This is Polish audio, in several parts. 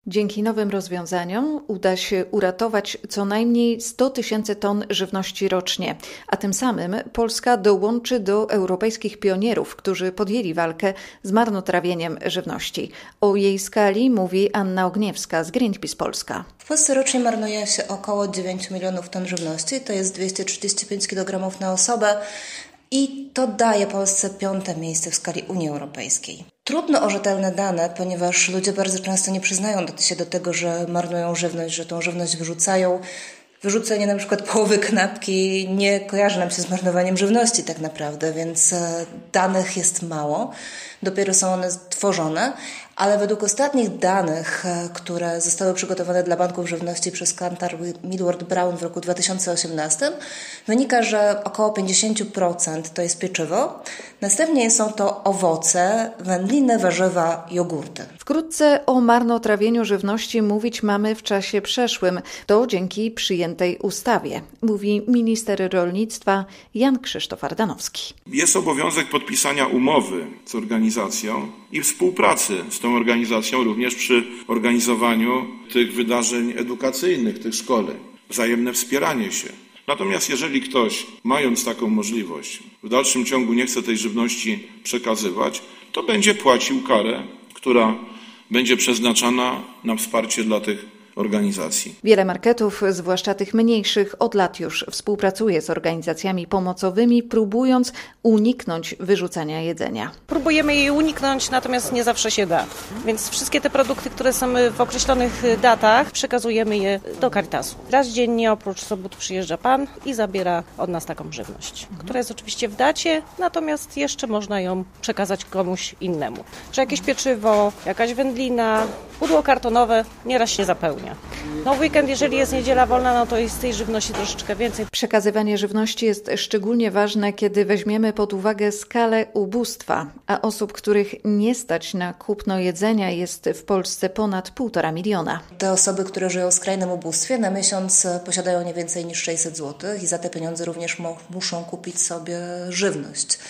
Dzięki nowym rozwiązaniom uda się uratować co najmniej 100 000 ton żywności rocznie, a tym samym Polska dołączy do europejskich pionierów, którzy podjęli walkę z marnotrawieniem żywności. O jej skali mówi Anna Ogniewska z Greenpeace Polska. W Polsce rocznie marnuje się około 9 milionów ton żywności, to jest 235 kg na osobę i to daje Polsce 5. miejsce w skali Unii Europejskiej. Trudno o rzetelne dane, ponieważ ludzie bardzo często nie przyznają się do tego, że marnują żywność, że tą żywność wyrzucają. Wyrzucenie na przykład połowy kanapki nie kojarzy nam się z marnowaniem żywności tak naprawdę, więc danych jest mało. Dopiero są one tworzone, ale według ostatnich danych, które zostały przygotowane dla banków żywności przez Kantar Millward Brown w roku 2018, wynika, że około 50% to jest pieczywo. Następnie są to owoce, wędliny, warzywa, jogurty. Wkrótce o marnotrawieniu żywności mówić mamy w czasie przeszłym. To dzięki przyjętej ustawie, mówi minister rolnictwa Jan Krzysztof Ardanowski. Jest obowiązek podpisania umowy z organizacją i współpracy z tą organizacją również przy organizowaniu tych wydarzeń edukacyjnych, tych szkoleń. Wzajemne wspieranie się. Natomiast jeżeli ktoś, mając taką możliwość, w dalszym ciągu nie chce tej żywności przekazywać, to będzie płacił karę, która będzie przeznaczana na wsparcie dla tych organizacji. Wiele marketów, zwłaszcza tych mniejszych, od lat już współpracuje z organizacjami pomocowymi, próbując uniknąć wyrzucania jedzenia. Próbujemy jej uniknąć, natomiast nie zawsze się da. Więc wszystkie te produkty, które są w określonych datach, przekazujemy je do Caritasu. Raz dziennie, oprócz sobot, przyjeżdża pan i zabiera od nas taką żywność, która jest oczywiście w dacie, natomiast jeszcze można ją przekazać komuś innemu. Czy jakieś pieczywo, jakaś wędlina, pudło kartonowe nieraz się zapełnia. No w weekend, jeżeli jest niedziela wolna, no to jest tej żywności troszeczkę więcej. Przekazywanie żywności jest szczególnie ważne, kiedy weźmiemy pod uwagę skalę ubóstwa, a osób, których nie stać na kupno jedzenia, jest w Polsce ponad 1,5 miliona. Te osoby, które żyją w skrajnym ubóstwie, na miesiąc posiadają nie więcej niż 600 zł i za te pieniądze również muszą kupić sobie żywność.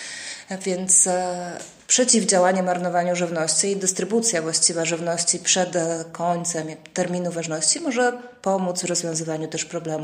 Więc przeciwdziałanie marnowaniu żywności i dystrybucja właściwa żywności przed końcem terminu ważności może pomóc w rozwiązywaniu też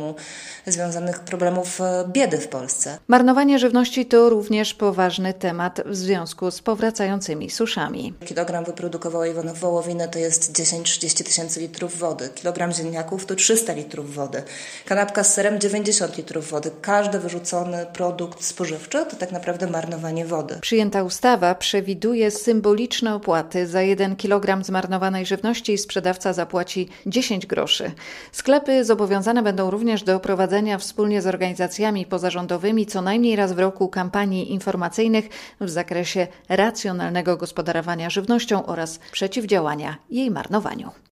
problemów biedy w Polsce. Marnowanie żywności to również poważny temat w związku z powracającymi suszami. Kilogram wyprodukowanej wołowiny to jest 10-30 tysięcy litrów wody. Kilogram ziemniaków to 300 litrów wody. Kanapka z serem 90 litrów wody. Każdy wyrzucony produkt spożywczy to tak naprawdę marnowanie wody. Przyjęta ustawa przewiduje symboliczne opłaty. Za 1 kilogram zmarnowanej żywności sprzedawca zapłaci 10 groszy. Sklepy zobowiązane będą również do prowadzenia wspólnie z organizacjami pozarządowymi co najmniej raz w roku kampanii informacyjnych w zakresie racjonalnego gospodarowania żywnością oraz przeciwdziałania jej marnowaniu.